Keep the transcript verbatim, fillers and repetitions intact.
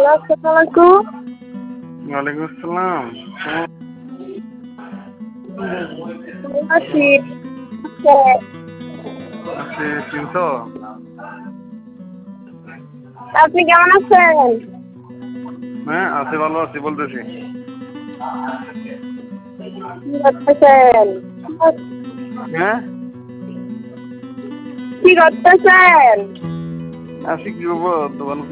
আসসালামু আলাইকুম। ওয়ালাইকুম আসসালাম। কেমন আছি? আছি, চিনছো? আপনি কেমন আছেন? হ্যাঁ, আছি, ভালো আছি বলতেছি। কি করতেছেন? হ্যাঁ, কি করতেছেন? আছি কি করবো, দোকান